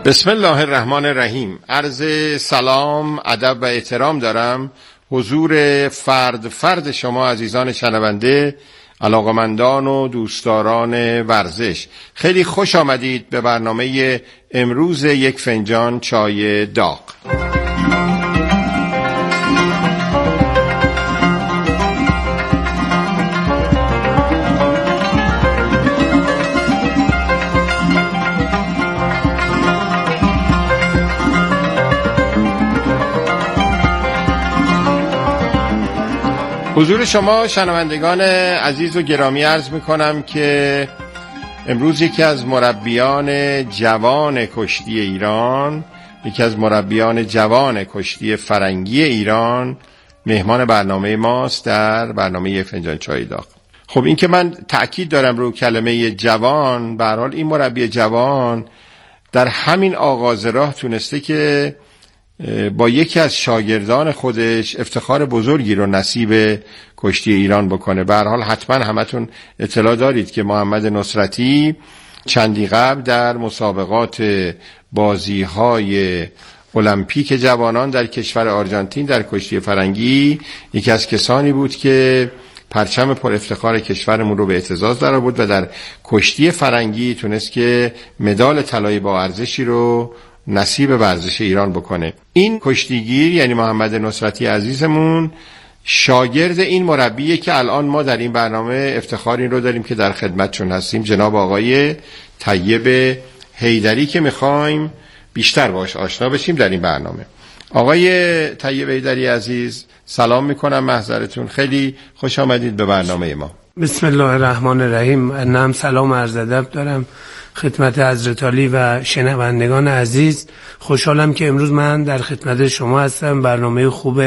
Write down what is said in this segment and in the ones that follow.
بسم الله الرحمن الرحیم. عرض سلام، ادب و احترام دارم حضور فرد شما عزیزان شنونده، علاقمندان و دوستداران ورزش. خیلی خوش آمدید به برنامه امروز یک فنجان چای داغ. حضور شما شنوندگان عزیز و گرامی عرض میکنم که امروز یکی از مربیان جوان کشتی ایران، یکی از مربیان جوان کشتی فرنگی ایران مهمان برنامه ماست در برنامه یک فنجان چای داغ. خب این که من تأکید دارم رو کلمه جوان، به هر حال این مربی جوان در همین آغاز راه تونسته که با یکی از شاگردان خودش افتخار بزرگی رو نصیب کشتی ایران بکنه. به هر حال حتما همتون اطلاع دارید که محمد نصرتی چندی قبل در مسابقات بازی‌های المپیک جوانان در کشور آرژانتین در کشتی فرنگی یکی از کسانی بود که پرچم پر افتخار کشورمون رو به اعتزاز در آورد و در کشتی فرنگی تونست که مدال طلایی با ارزشی رو نصیب ورزش ایران بکنه. این کشتیگیر یعنی محمد نصرتی عزیزمون شاگرد این مربیه که الان ما در این برنامه افتخار این رو داریم که در خدمتشون هستیم، جناب آقای طیب حیدری، که میخوایم بیشتر باش آشنا بشیم در این برنامه. آقای طیب حیدری عزیز سلام میکنم محضرتون، خیلی خوش آمدید به برنامه ما. بسم الله الرحمن الرحیم. نام سلام عرض ادب دارم خدمت حضرت عالی و شنوندگان عزیز. خوشحالم که امروز من در خدمت شما هستم. برنامه خوب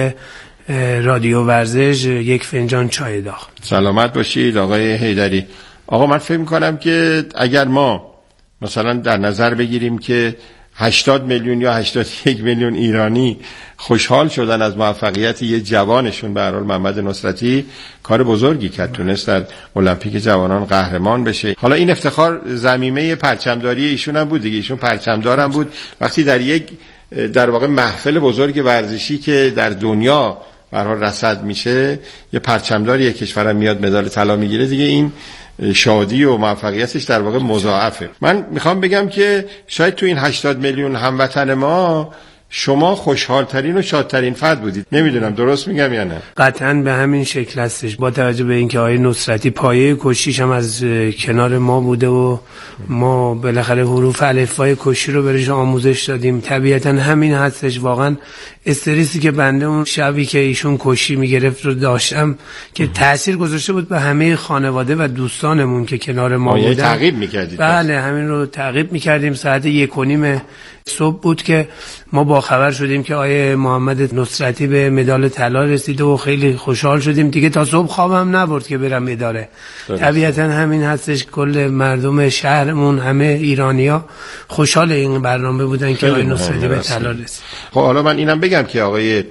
رادیو ورزش یک فنجان چای داغ. سلامت باشید آقای حیدری. آقا من فکر می‌کنم که اگر ما مثلا در نظر بگیریم که 80 میلیون یا 81 میلیون ایرانی خوشحال شدن از موفقیت یه جوانشون، به هر حال محمد نصرتی کار بزرگی کرد، تونست در المپیک جوانان قهرمان بشه. حالا این افتخار ضمیمه پرچمداری ایشون هم بود دیگه، ایشون پرچمدار هم بود. وقتی در یک در واقع محفل بزرگ ورزشی که در دنیا به هر حال رصد میشه یه پرچمدار یک کشورم میاد مدال طلا میگیره دیگه، این شادی و موفقیتش در واقع مضاعفه. من میخوام بگم که شاید تو این 80 میلیون هموطن ما شما خوشحالترین و شادترین فرد بودید. نمیدونم درست میگم یا نه؟ قطعاً به همین شکل هستش، با توجه به اینکه آقای نصرتی پایه کشتیش هم از کنار ما بوده و ما بالاخره حروف الفبای کشتی رو بهش آموزش دادیم. طبیعتاً همین هستش. واقعاً استرسی که بنده اون شبی که ایشون کشتی میگرفت رو داشتم که تأثیر گذاشته بود به همه خانواده و دوستانمون که کنار ما بودن. تعقیب میکردید؟ بله همین رو تعقیب میکردیم. ساعت 1:30 صبح بود که ما با خبر شدیم که آیه محمد نصرتی به مدال طلا رسیده و خیلی خوشحال شدیم دیگه. تا صبح خوابم نبرد که برم اداره. طبیعتا همین هستش، کل مردم شهرمون همه ایرانیا خوشحال این برنامه بودن که آیه نصرتی به طلا رسید. خب حالا من اینم بگم که آقای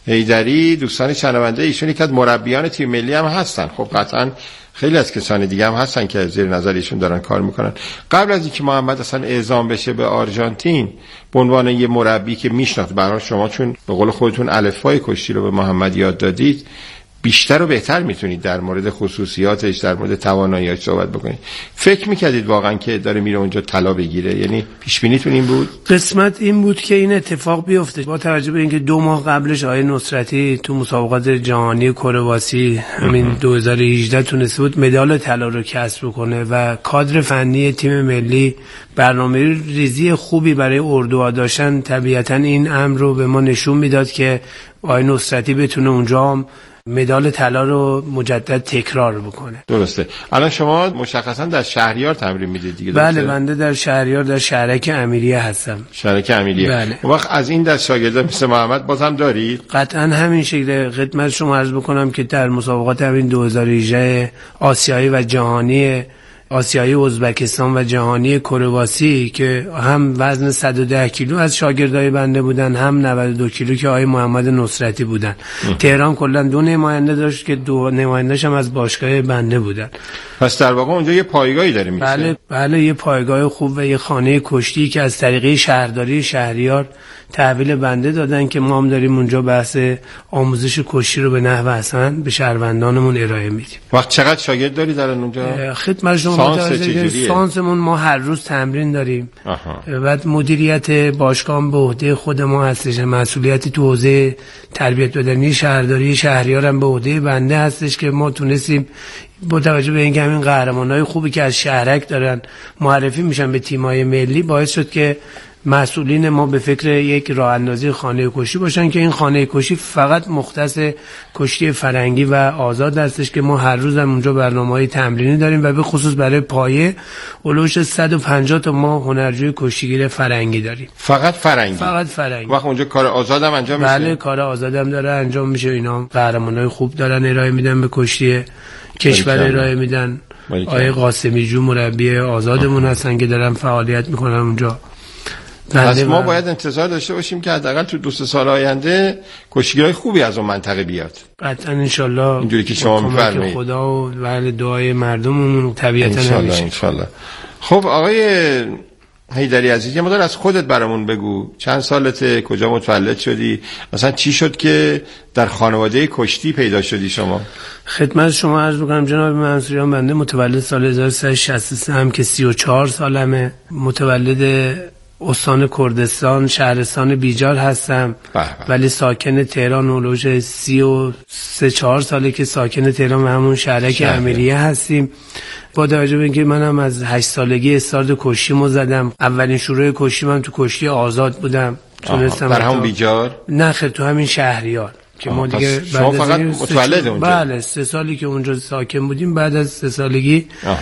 حیدری دوستان شنونده ایشون یک از مربیان تیم ملی هم هستن. خب قطعا خیلی از کسان دیگه هم هستن که زیر نظر ایشون دارن کار میکنن. قبل از اینکه محمد اصلا اعزام بشه به آرژانتین به عنوان یه مربی که میشناخت، برای شما چون به قول خودتون الفبای کشتی رو به محمد یاد دادید، بیشتر و بهتر میتونید در مورد خصوصیاتش، در مورد توانایی‌اش صحبت بکنید. فکر میکردید واقعا که داره میره اونجا طلا بگیره؟ یعنی پیش بینیتون این بود؟ قسمت این بود که این اتفاق بیفته. با توجه به اینکه 2 ماه قبلش آقای نصرتی تو مسابقات جهانی کرواسی همین 2018 تونسته بود مدال طلا رو کسب کنه و کادر فنی تیم ملی برنامه ریزی خوبی برای اردوها داشتن، طبیعتا این امر رو به ما نشون میداد که آقای نصرتی بتونه اونجا مدال طلا رو مجدد تکرار بکنه. درسته. الان شما مشخصا در شهریار تمرین میدید دیگه؟ بله بنده در شهریار در شهرک امیریه هستم. شهرک امیریه. بله. وقت از این دست شاگردا مثل محمد باز هم دارید؟ قطعا همین شکل. خدمت شما عرض بکنم که در مسابقات همین 2018 آسیایی و جهانی آسیایی ازبکستان و جهانی کرواسی که هم وزن 110 کیلو از شاگردای بنده بودن، هم 92 کیلو که آقای محمد نصرتی بودن. تهران کلا 2 نماینده داشت که 2 نماینده‌اش هم از باشگاه بنده بودن. پس در واقع اونجا یه پایگاهی داره میشه. بله یه پایگاه خوب و یه خانه کشتی که از طریق شهرداری شهریار تحویل بنده دادن که ما هم داریم اونجا بحث آموزش کشتی رو به نحو حسن به شهروندانمون ارائه میدیم. وقت چقدر شاگرد داری در اونجا؟ خدمت شما سانسمون ما هر روز تمرین داریم. بعد مدیریت باشگاه به عهده خود ما هستش، مسئولیتی تو حوزه تربیت بدنی شهرداری شهریار هم به عهده بنده هستش که ما تونستیم با توجه به اینکه همین قهرمانای خوبی که از شهرک دارن معرفی میشن به تیم‌های ملی، باعث شد که مسئولین ما به فکر یک راه اندازی خانه کشتی باشن که این خانه کشتی فقط مختص کشتی فرنگی و آزاد هستش که ما هر روز هم اونجا برنامه‌های تمرینی داریم و به خصوص برای پایه اولوش 150 تا ما هنرجوی کشتیگیر فرنگی داریم. فقط فرنگی؟ فقط فرنگی. وقت اونجا کار آزاد هم انجام میشه؟ بله کار آزاد هم داره انجام میشه. اینا قهرمانای خوب دارن ارائه میدن به کشتی کشور ارائه میدن. آقای قاسمی جو مربی آزادمون هستن که دارن فعالیت میکنن اونجا. پس ما باید انتظار داشته باشیم که حداقل تو 2-3 سال آینده کشتیگیرای خوبی از اون منطقه بیاد. قطعا انشالله. اینجوری که شما میفرمایید. خدا و بله دعای مردممون طبیعتا همیشه. انشالله. خب آقای حیدری عزیز، یه مقدار از خودت برامون بگو. چند سالته؟ کجا متولد شدی؟ مثلا چی شد که در خانواده کشتی پیدا شدی شما؟ خدمت شما عرض می‌کنم جناب منصوریان، بنده متولد سال 1363 هم که 34 سالمه. متولد استان کردستان شهرستان بیجار هستم. ولی ساکن تهران اولوش 33-4 ساله که ساکن تهران و همون شهرک امیریه هستیم. با توجه به اینکه منم از 8 سالگی استارت کشتیمو زدم. اولین شروع کشتیم هم تو کشتی آزاد بودم. تونستم در همون بیجار؟ نه خیر، تو همین شهریار که ما دیگه شما فقط متولد اونجا؟ بله 3 سالی که اونجا ساکن بودیم، بعد از 3 سالگی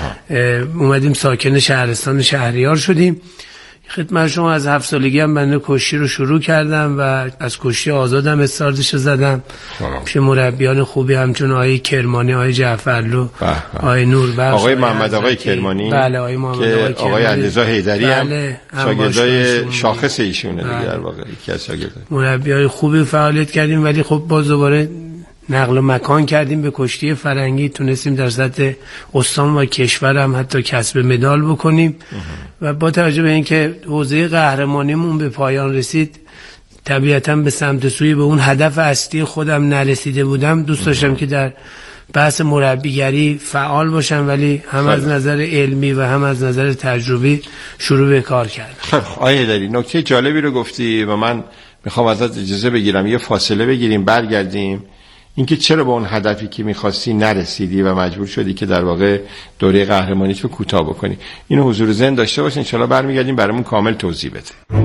اومدیم ساکن شهرستان شهریار شدیم. خدمت شما از 7 سالگی هم بنده کشتی رو شروع کردم و از کشتی آزادم استارتش رو زدم پیش مربیان خوبی همچون آقای کرمانی، آقای جعفرلو، آقای نوربخش، آقای محمد آقای کرمانی. بله آقای محمد آقای کرمانی. آقای علیرضا حیدری هم شاگردای شاخص ایشونه دیگه. در واقع یکی از شاگردای مربیای خوبی فعالیت کردیم، ولی خب باز دوباره نقل مکان کردیم به کشتی فرنگی، تونستیم در سطح استان و کشور هم حتی کسب مدال بکنیم. و با توجه به اینکه حوزه قهرمانیمون به پایان رسید، طبیعتاً به سمت سوی به اون هدف اصلی خودم نرسیده بودم. دوست داشتم که در بحث مربیگری فعال باشم، ولی هم از نظر علمی و هم از نظر تجربی شروع به کار کردم. خب آقای حیدری، نکته جالبی رو گفتی و من میخوام ازت اجازه بگیرم یه فاصله بگیریم برگردیم. اینکه چرا به اون هدفی که می‌خواستی نرسیدی و مجبور شدی که در واقع دوره قهرمانیت رو کوتاه بکنی، اینو حضور ذهن داشته باش. ان شاءالله برمیگردیم برامون کامل توضیح بده.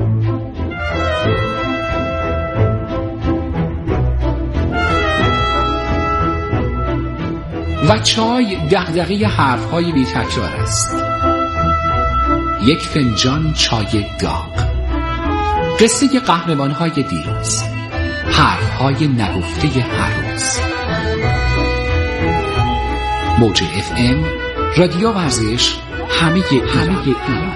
و چای دغدغه حرف‌های بی تکرار است. یک فنجان چای داغ، قصه قهرمان‌های دیروز، حرف‌های نگفته هر روز. موج FM رادیو ورزش همه ایران.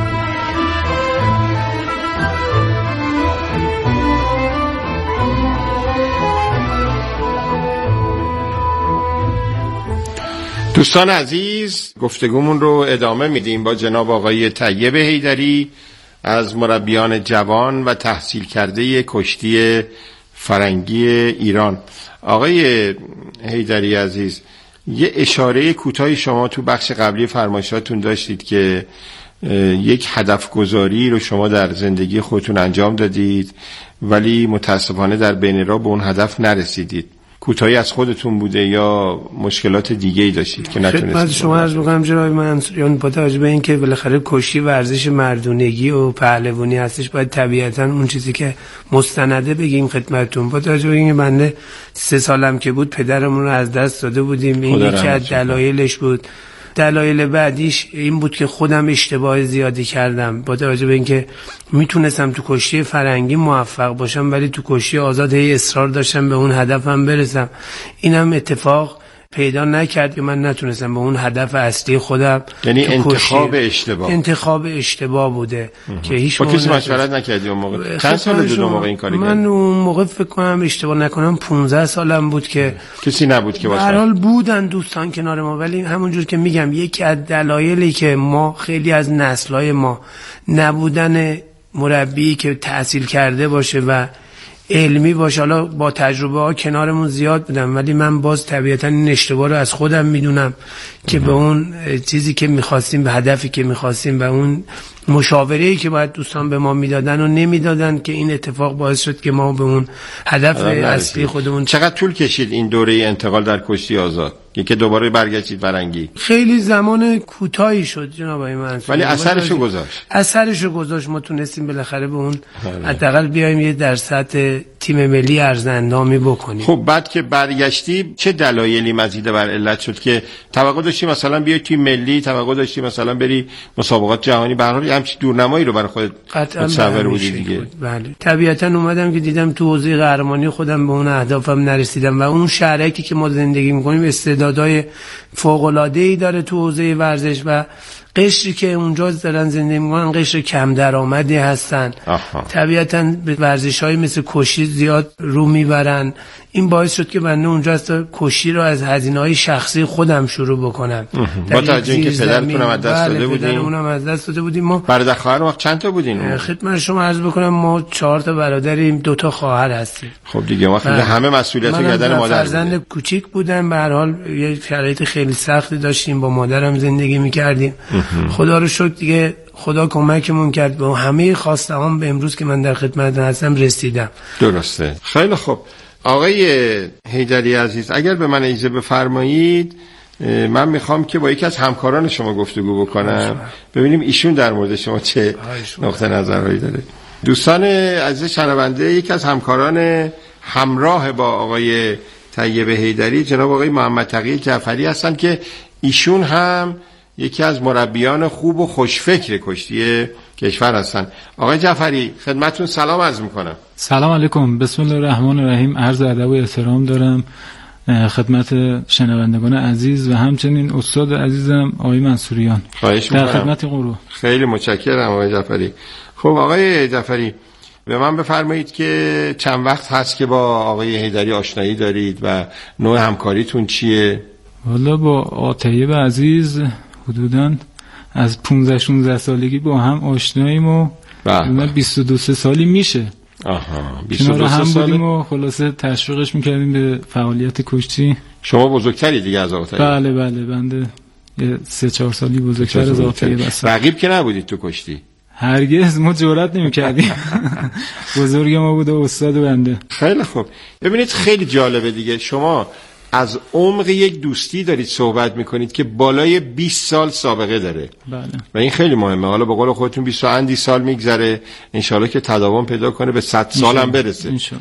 دوستان عزیز، گفتگومون رو ادامه میدیم با جناب آقای طیب حیدری از مربیان جوان و تحصیل کرده کشتی فرنگی ایران. آقای حیدری عزیز، یه اشاره کوتاهی شما تو بخش قبلی فرمایشاتون داشتید که یک هدف گذاری رو شما در زندگی خودتون انجام دادید ولی متاسفانه در بین راه به اون هدف نرسیدید. کوتاهی از خودتون بوده یا مشکلات دیگه‌ای داشتید که نتونستید؟ خدمت شما عرض می‌کنم جناب منصوریان، با توجه به اینکه بالاخره کشتی ورزش مردونگی و پهلوانی هستش، باید طبیعتاً اون چیزی که مستنده بگیم خدمتتون. با توجه به اینکه بنده 3 سالم که بود پدرمون رو از دست داده بودیم، این یکی از دلایلش بود. دلایل بعدیش این بود که خودم اشتباه زیادی کردم. با توجه به اینکه میتونستم تو کشتی فرنگی موفق باشم ولی تو کشتی آزاد هی اصرار داشتم به اون هدفم برسم. اینم اتفاق پیدا نکرد که من نتونستم به اون هدف اصلی خودم، یعنی انتخاب اشتباه بوده که هیچ با کسی مشورت نکردی اون موقع؟ چند سال بود اون موقع این کاری کردی؟ من اون موقع فکر کنم اشتباه نکنم 15 سالم بود که کسی نبود که به هر حال بودن دوستان کنار ما، ولی همونجور که میگم یکی از دلایلی که ما خیلی از نسل‌های ما نبودن مربی که تحصیل کرده باشه و علمی باشه، حالا با تجربه ها کنارمون زیاد بودم، ولی من باز طبیعتا این اشتباه رو از خودم میدونم که به اون چیزی که میخواستیم، به هدفی که میخواستیم و اون مشاوره‌ای که باید دوستان به ما میدادن و نمیدادن، که این اتفاق باعث شد که ما به اون هدف اصلی خودمون. چقدر طول کشید این دوره انتقال در کشتی آزاد که دوباره برگشتید فرنگی؟ خیلی زمان کوتاهی شد جناب آقای منصور، ولی اثرشو گذاشت. ما تونستیم بالاخره به اون حداقل بیایم یه در سطح تیم ملی ارزندامی بکنیم. خب بعد که برگشتی چه دلایلی مزید بر علت شد که توقع داشتی مثلا بیای تیم ملی، توقع داشتی مثلا بری مسابقات جهانی، به هر حال همچین دورنمایی رو برای خودت متصور بودی دیگه؟ بله طبیعتا اومدم که دیدم تو حوزه قهرمانی خودم به اون اهدافم نرسیدم و اون شهرکی که ما زندگی می‌کنیم استعدادهای فوق‌العاده‌ای داره تو حوزه ورزش و قشری که اونجا دارن زندگی میکنن قشر کم درآمدی هستن. طبیعتاً به ورزش‌های مثل کشتی زیاد رو میبرن. این باعث شد که من اونجا از کشتی رو از هزینه‌های شخصی خودم شروع بکنم. با توجه اینکه پدرتون هم از دست داده بودین؟ اونم از دست داده بودیم. ما برادر خواهر وقت چند تا بودین؟ خدمت شما عرض بکنم ما 4 تا برادریم، 2 تا خواهر هستیم. خب دیگه وقتی همه مسئولیتو گردن مادر. فرزند کوچیک بودم، به هر حال یه شرایط خیلی سختی داشتیم، با مادرم زندگی می‌کردیم. خدا رو شکر دیگه خدا کمکمون کرد، به همه خواسته‌هام به امروز که من در خدمت هستم رسیدم. درسته. خیلی خوب. آقای حیدری عزیز، اگر به من اجازه بفرمایید من میخوام که با یکی از همکاران شما گفتگو بکنم، ببینیم ایشون در مورد شما چه نقطه نظرهایی داره. دوستان عزیز شنونده، یکی از همکاران همراه با آقای طیب حیدری جناب آقای محمد تقی جعفری هستن که ایشون هم یکی از مربیان خوب و خوشفکر کشتی کشور هستن. آقای جعفری خدمتتون سلام عرض میکنم. سلام علیکم، بسم الله الرحمن الرحیم. عرض ادب و احترام دارم خدمت شنوندگان عزیز و همچنین استاد عزیزم آقای منصوریان. خواهش میکنم. در خدمت قرو. خیلی متشکرم آقای جعفری. خب آقای جعفری به من بفرمایید که چند وقت هست که با آقای حیدری آشنایی دارید و نوع همکاریتون چیه؟ والا با آطیب عزیز حدوداً از 15-16 سالگی با هم آشناییم و 22 سالی میشه. آها، 22 هم بودیم و خلاصه تشویقش میکردیم به فعالیت کشتی. شما بزرگتری دیگه از آطیب؟ بله بنده 3-4 سالی بزرگتر از آطیب هستم. رقیب که نبودید تو کشتی؟ هرگز ما جرئت نمی‌کردیم. بزرگ ما بود و استاد بنده. خیلی خوب. ببینید خیلی جالبه دیگه، شما از عمق یک دوستی دارید صحبت میکنید که بالای 20 سال سابقه داره. بله. و این خیلی مهمه. حالا به قول خودتون 20 اندی سال میگذره، انشالله که تداوم پیدا کنه به 100 سال هم برسه. انشالله.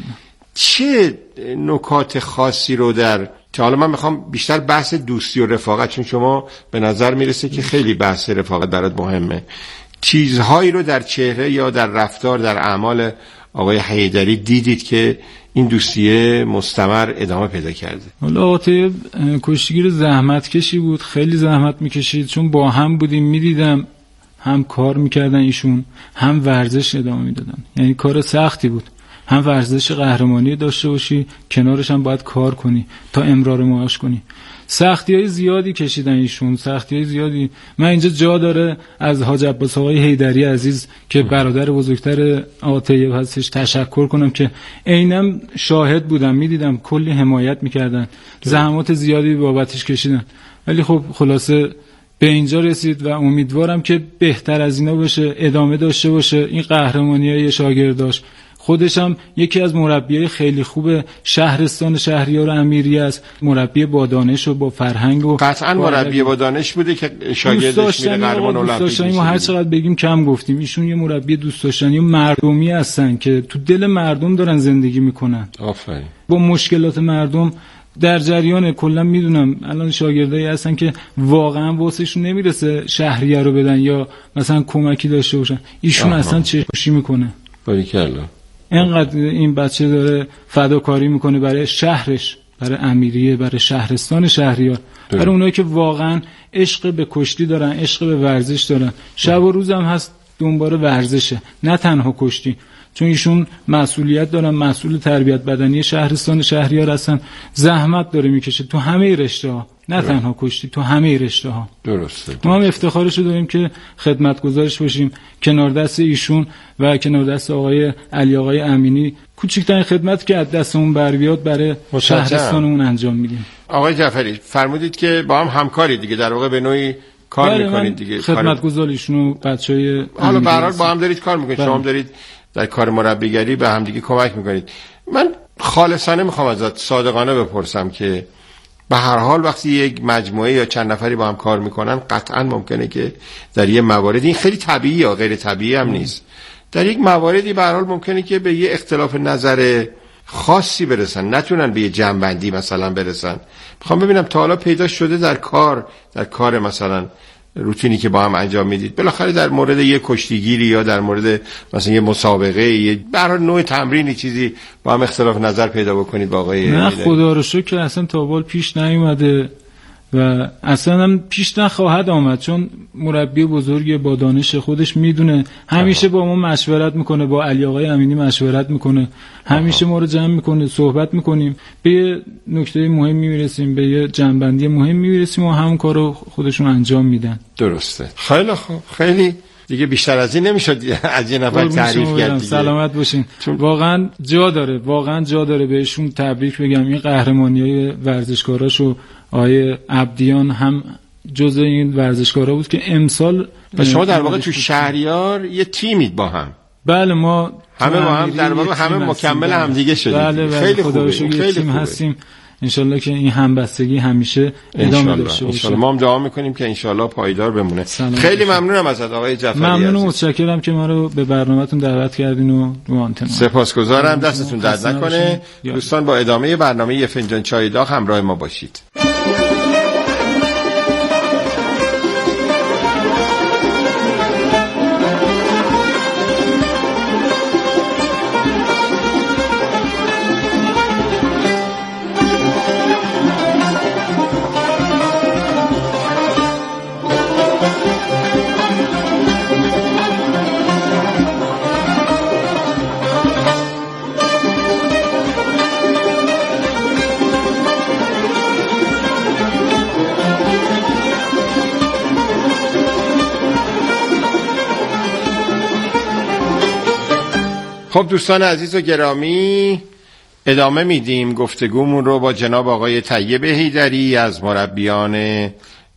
چه نکات خاصی رو در حالا من میخوام بیشتر بحث دوستی و رفاقت، چون شما به نظر میرسه که خیلی بحث رفاقت برات مهمه، چیزهایی رو در چهره یا در رفتار، در اعمال آقای حیدری دیدید که این دوستیه مستمر ادامه پیدا کرده؟ حالا آقای کشتیگیر زحمت کشی بود، خیلی زحمت میکشید، چون با هم بودیم، میدیدم هم کار میکردن ایشون هم ورزش ادامه میدادن، یعنی کار سختی بود، هم ورزش قهرمانی داشته باشی کنارش هم باید کار کنی تا امرار معاش کنی. سختی‌های زیادی کشیدن ایشون، سختی‌های زیادی. من اینجا جا داره از حاج عباس آقای حیدری عزیز که برادر بزرگتر آقا طیب هستش تشکر کنم که عیناً شاهد بودم، میدیدم کلی حمایت میکردن، زحمات زیادی بابتش کشیدن، ولی خب خلاصه به اینجا رسید و امیدوارم که بهتر از اینا بشه، ادامه داشته باشه. این قهرمانی‌های شاگرداش، خودش هم یکی از مربیای خیلی خوب شهرستان شهریار امیری است، مربی با دانش و با فرهنگ و قطعا مربی با دانش بوده که شاگردش میره قهرمان المپیک. ما هر چقدر بگیم کم گفتیم. ایشون یه مربی دوست داشتنی و مردمی هستن که تو دل مردم دارن زندگی میکنن. آفرین. با مشکلات مردم در جریان. کلا میدونم الان شاگردایی هستن که واقعا واسهشون نمیرسه شهریه رو بدن یا مثلا کمکی داشته باشن، ایشون اصلا چشم‌پوشی میکنه. باریکلا. اینقدر این بچه داره فداکاری میکنه برای شهرش، برای امیریه، برای شهرستان شهریار، برای اونایی که واقعا عشق به کشتی دارن، عشق به ورزش دارن. شب و روز هم هست دنبال ورزشه، نه تنها کشتی، چون ایشون مسئولیت دارن، مسئول تربیت بدنی شهرستان شهریار هستن، زحمت داره میکشه تو همه رشته‌ها، نه تنها کشتی، تو همه رشته‌ها. درسته. ما هم افتخارش رو داریم که خدمتگزارش باشیم کنار دست ایشون و کنار دست آقای علی آقای امینی. کوچکترین خدمت که از دستمون بر بیاد برای شهرستانمون انجام میدیم. آقای جعفری فرمودید که با هم همکاری دیگه، در واقع به نوعی کار میکنید دیگه. خدمتگزار ایشون و بچهای حالا به هر حال با هم دارید کار میکنید. شما هم دارید در کار مربیگری به هم دیگه کمک میکنید. من خالصانه میخوام ازت صادقانه بپرسم که به هر حال وقتی یک مجموعه یا چند نفری با هم کار میکنن قطعا ممکنه که در یه مواردی، این خیلی طبیعی یا غیر طبیعی هم نیست، در یک مواردی به هر حال ممکنه که به یه اختلاف نظر خاصی برسن، نتونن به یه جمع‌بندی مثلا برسن. میخوام ببینم تا حالا پیدا شده در کار مثلا روتینی که با هم انجام میدید، بالاخره در مورد یه کشتیگیری یا در مورد مثلا یه مسابقه، یه برای نوع تمرینی چیزی با هم اختلاف نظر پیدا بکنید با آقای؟ نه خدا رو شکر اصلا تا بال پیش نیومده و اصلا هم پیش نخواهد آمد، چون مربی بزرگی با دانش خودش میدونه، همیشه با ما مشورت میکنه، با علی آقای امینی مشورت میکنه، همیشه ما رو جمع میکنه، صحبت میکنیم، به یه نکته مهمی میرسیم، به یه جنبندی مهم میرسیم و همون کارو خودشون انجام میدن. درسته. خیلی خوب. خیلی دیگه بیشتر از این نمیشد از یه نفر تعریف کرد. سلامت باشین. واقعا جا داره بهشون تبریک بگم. این قهرمانیای ورزشکاراشو آقای عبدیان هم جزء این ورزشکارا بود که امسال. و شما در واقع تو شهریار یه تیمید با هم؟ بله، ما همه با هم در واقع همه مکمل هم دیگه شدیم. بله خیلی خوبه. خیلی تیم هستیم. انشالله که این همبستگی همیشه ادامه داشته باشه. ما هم دعا میکنیم که انشالله پایدار بمونه. خیلی ممنونم ازت آقای جعفری. ممنون و متشکرم که ما رو به برنامه‌تون دعوت کردین و رو آنتن. سپاسگزارم. دستتون درد نکنه. دوستان با ادامه برنامه یه فنجان چای داغ همراه ما باشید. خب دوستان عزیز و گرامی، ادامه میدیم گفتگومون رو با جناب آقای طیب حیدری از مربیان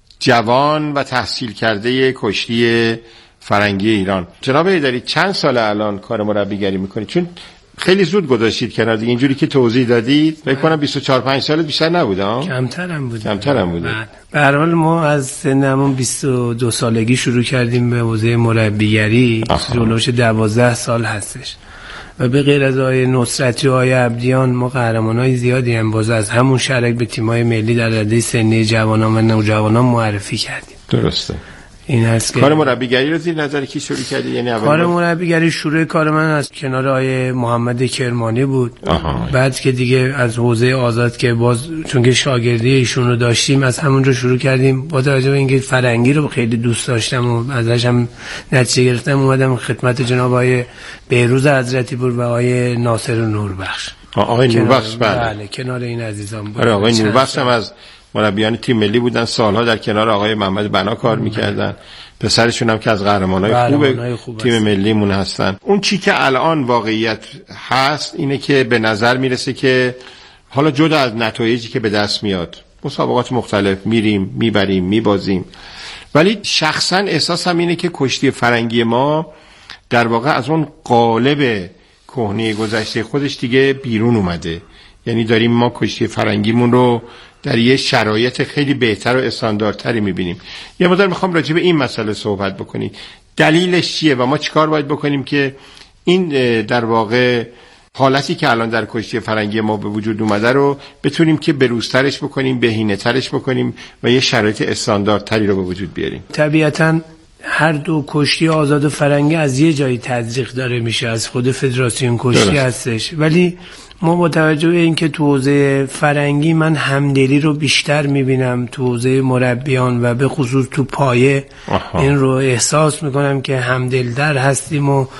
جوان و تحصیل کرده کشتی فرنگی ایران. جناب حیدری چند ساله الان کار مربیگری میکنید؟ چون خیلی زود گذاشتید کنار دیگه، اینجوری که توضیح دادید فکر کنم 24-25 سالت بیشتر نبوده ها؟ کمترم بوده. به هر حال ما از سنمون 22 سالگی شروع کردیم به حوزه مربیگری، جلوش 12 سال هستش و به غیر از آقای نصرتی و آقای عبدیان ما قهرمانای زیادی هم باز از همون شرک به تیم‌های ملی در رده سنی جوانان و نوجوانان معرفی کردیم. درسته. این هست که کار مربیگری رو زیر نظر کی شروع کردی؟ یعنی کار مربیگری شروع کار من از کنار آقای محمد کرمانی بود. بعد که دیگه از حوزه آزاد که باز چون که شاگردی ایشون رو داشتیم از همونجا شروع کردیم. با توجه به اینکه فرنگی رو خیلی دوست داشتم و ازش هم نتیجه گرفتم، اومدم خدمت جناب آقای بهروز حضرتی پور و آقای ناصر نوربخش. آقای نوربخش بله کنار این عزیزان بود. آقای نوربخش هم از مربیان تیم ملی بودن، سالها در کنار آقای محمد بنا کار میکردن. پسرشون هم که از قهرمانای خوب تیم ملیمون هستن. اون چی که الان واقعیت هست اینه که به نظر میرسه که حالا جدا از نتایجی که به دست میاد، مسابقات مختلف میریم میبریم میبازیم، ولی شخصا احساسم اینه که کشتی فرنگی ما در واقع از اون قالب کهنه گذشته خودش دیگه بیرون اومده. یعنی داریم ما کشتی فرنگیمون رو در یه شرایط خیلی بهتر و استانداردتری میبینیم. یه مقدار میخوام راجع به این مسئله صحبت بکنید. دلیلش چیه و ما چیکار باید بکنیم که این در واقع حالتی که الان در کشتی فرنگی ما به وجود اومده رو بتونیم که بروزترش بکنیم، بهینه‌ترش بکنیم و یه شرایط استانداردتری رو به وجود بیاریم؟ طبیعتاً هر دو کشتی آزاد و فرنگی از یه جایی تزریق داره میشه، از خود فدراسیون کشتی هستش. ولی ما با توجه به اینکه تو حوزه فرنگی من همدلی رو بیشتر میبینم تو حوزه مربیان و به خصوص تو پایه این رو احساس میکنم که همدل‌تر هستیم و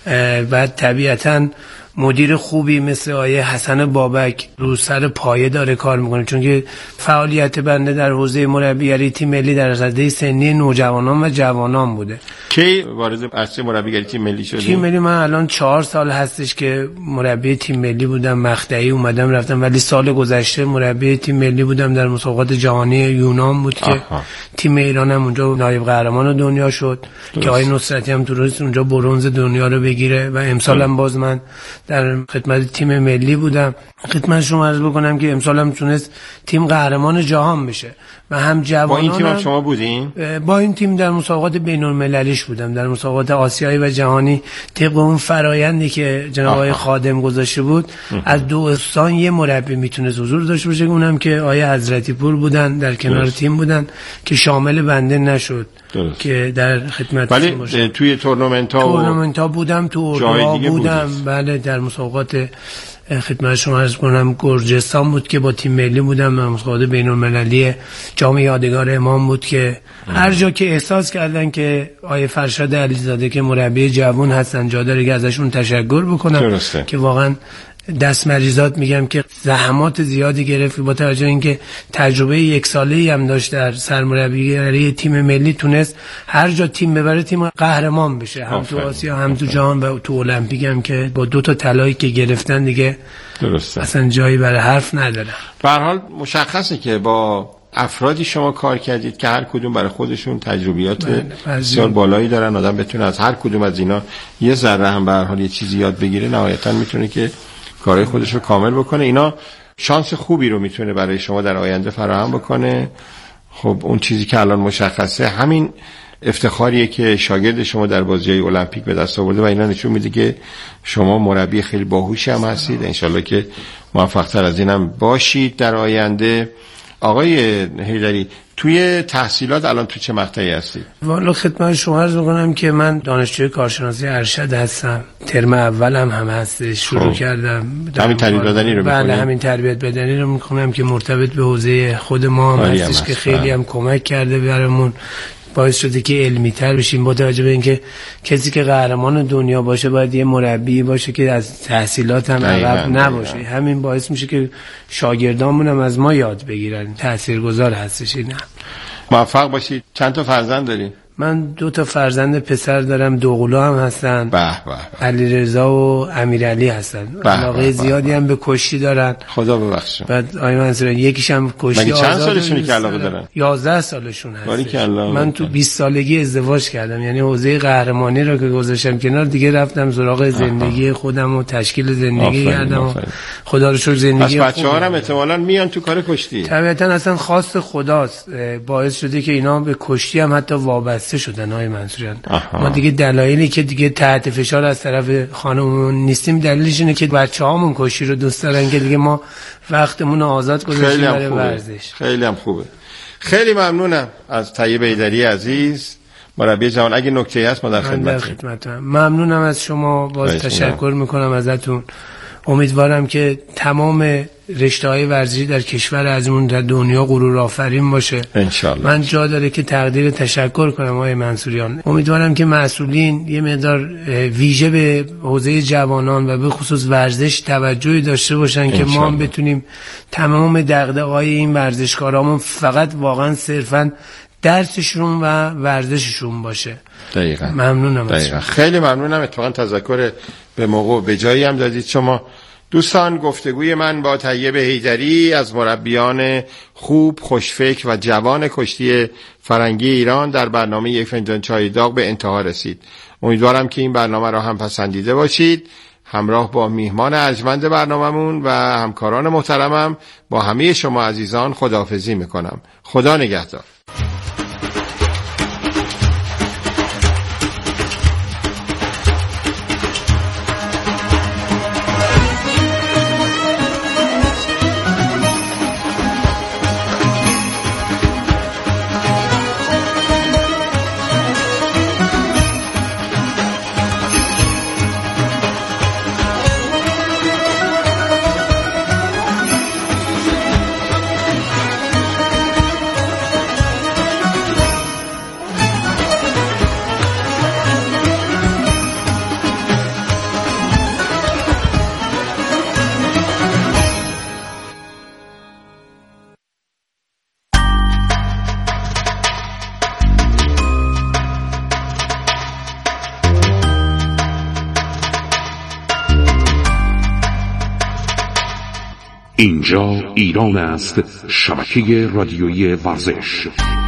بعد طبیعتاً مدیر خوبی مثل آیه حسن بابک رو سر پایه داره کار میکنه، چون که فعالیت بنده در حوزه مربیگری تیم ملی در رده سنی نوجوانان و جوانان بوده. کی وارد عرصه مربیگری تیم ملی شدی؟ تیم ملی من الان 4 سال هستش که مربی تیم ملی بودم، مقطعی اومدم رفتم، ولی سال گذشته مربی تیم ملی بودم در مسابقات جهانی یونان بود که تیم ایران هم اونجا نایب قهرمان دنیا شد که آیه نصرتی هم درست اونجا برنز دنیا رو بگیره و امسال هم باز من در خدمت تیم ملی بودم. خدمت شما عرض بکنم که امسال هم تونست تیم قهرمان جهان بشه و هم جوانان. با این تیم هم شما بودین؟ با این تیم در مسابقات بین‌المللیش بودم، در مسابقات آسیایی و جهانی طبق اون فرایندی که جناب آقای خادم گذاشته بود از دو استان یه مربی میتونه حضور داشته باشه، اونم که آیه حضرتی پور بودن در کنار تیم بودن که شامل بنده نشد. درست. که در خدمت ولی توی تورنمنت ها بودم، تو اردوها بودم. بله در مسابقات خدمت شما عرض کنم گرجستان بود که با تیم ملی بودم، مسابقات بین‌المللی جام یادگار امام بود که هر جا که احساس کردن که آیه فرشاد علیزاده که مربی جوان هستن جا داره که ازشون تشکر بکنم. درسته. که واقعا دست مریضات میگم که زحمات زیادی گرفت، با توجه اینکه تجربه 1 ساله‌ای هم داشت در سرمربیگری تیم ملی، تونست هر جا تیم ببره تیم قهرمان بشه، هم تو آسیا هم تو جهان و تو المپیک هم که با 2 تا طلایی که گرفتن دیگه درسته اصلا جایی برای حرف نداره. به هر حال مشخصه که با افرادی شما کار کردید که هر کدوم برای خودشون تجربیات بسیار بالایی دارن، آدم بتونه از هر کدوم از اینا یه ذره هم به هر حال یه چیزی یاد بگیره، نهایتاً میتونه که کارهای خودش رو کامل بکنه. اینا شانس خوبی رو میتونه برای شما در آینده فراهم بکنه. خب اون چیزی که الان مشخصه همین افتخاریه که شاگرد شما در بازی‌های المپیک به دست آورده و اینا نشون میده که شما مربی خیلی باهوشی هم هستید. انشالله که موفق‌تر از اینم باشید در آینده. آقای حیدری توی تحصیلات الان تو چه مقطعی هستید؟ والا خدمت شما عرض می‌کنم که من دانشجوی کارشناسی ارشد هستم، ترم اولم هم هست، شروع کردم همین تربیت بدنی رو می‌کنم. بله همین تربیت بدنی رو می‌کنم که مرتبط به حوزه خود ما هم هستش که خیلی هم کمک کرده برامون، باعث شده که علمی تر بشیم. با توجه به اینکه کسی که قهرمان دنیا باشه باید یه مربی باشه که از تحصیلات هم عقب نباشه. همین باعث میشه که شاگردامون هم از ما یاد بگیرن، تاثیرگذار هستش. این موفق باشید. چند تا فرزند داری؟ من 2 تا فرزند پسر دارم، دوقلو هم هستن. علیرضا و امیرعلی هستن. علاقه زیادی هم به کشتی دارن. خدا ببخشه. بعد آقای منصور یکیش هم کشتی آزاد. چند سالشونه که علاقه دارن؟ 11 سالشون هست. من تو 20 سالگی ازدواج کردم، یعنی حوزه قهرمانی رو که گذاشتم کنار دیگه رفتم سراغ زندگی خودم و تشکیل زندگی کردم. خدا رو شکر زندگی. پس بچه‌ها هم احتمالاً میان تو کار کشتی. طبیعتاً اصلا خواست خداست، باعث شده که اینا به کشتی هم حتی وابسته شدن. های منصوریان ما دیگه دلایلی که دیگه تحت فشار از طرف خانممون نیستیم دلیلش اینه که بچه‌هامون کشتی رو دوست دارن که دیگه ما وقتمون آزاد گذاشتیم برای ورزش. خیلی هم خوبه. خیلی ممنونم از طیب حیدری عزیز مربی جوان. اگه نکته‌ای هست ما در خدمتتونم. ممنونم از شما، باز تشکر میکنم ازتون. امیدوارم که تمام رشته‌های ورزشی در کشور ازمون در دنیا غرور آفرین باشه انشالله. من جا داره که تقدیر تشکر کنم آقای منصوریان. امیدوارم که مسئولین یه مقدار ویژه به حوزه جوانان و به خصوص ورزش توجهی داشته باشن که ما هم بتونیم تمام دغدغه‌های این ورزشکارامون فقط واقعا صرفاً درسشون و ورزششون باشه. دقیقاً. ممنونم. خیلی ممنونم. اتفاقا تذکر به موقع به جایی هم دادید شما. دوستان، گفتگوی من با طیب حیدری از مربیان خوب، خوشفکر و جوان کشتی فرنگی ایران در برنامه یک فنجان چای داغ به انتها رسید. امیدوارم که این برنامه را هم پسندیده باشید. همراه با میهمان ارجمند برنامه‌مون و همکاران محترمم با همه شما عزیزان خداحافظی میکنم. خدا نگهدار. اینجا ایران است، شبکه رادیویی ورزش.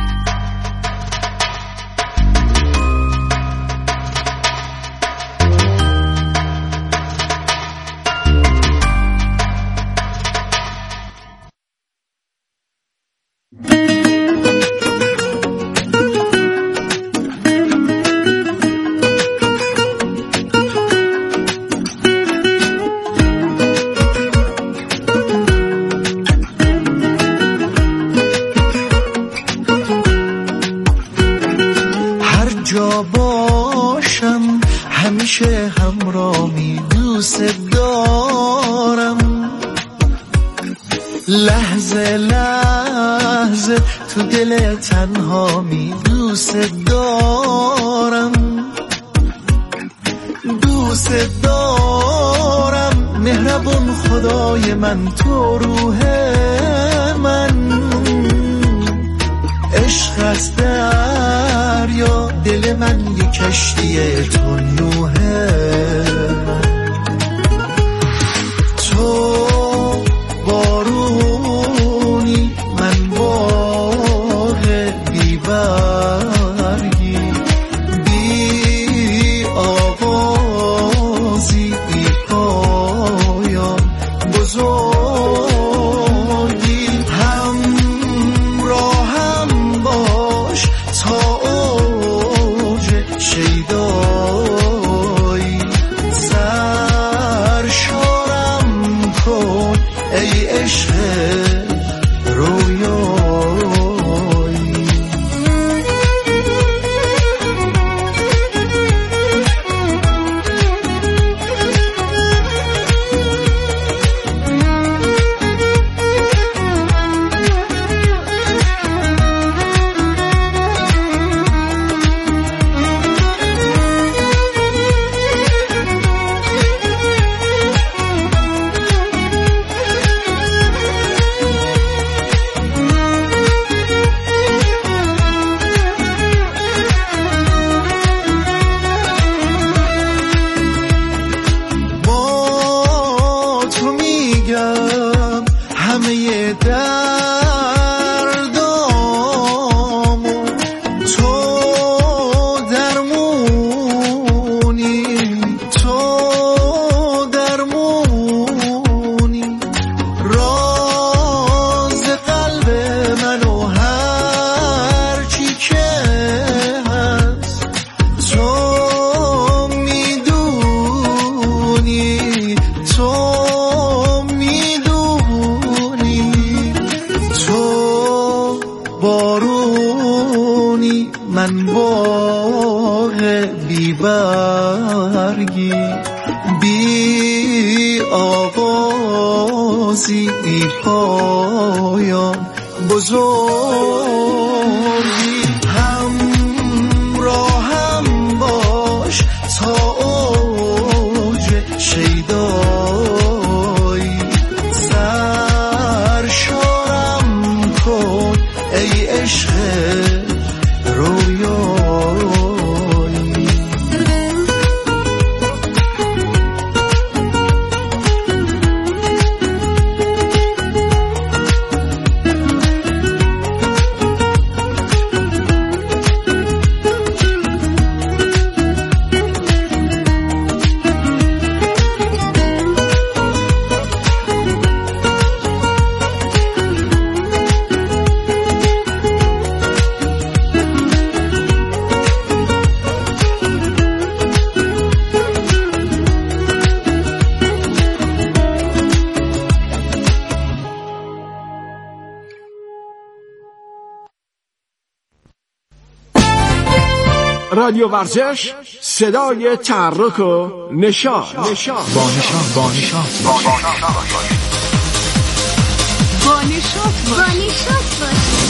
رادیو ورزش، صدای تحرک و نشاط. با نشاط.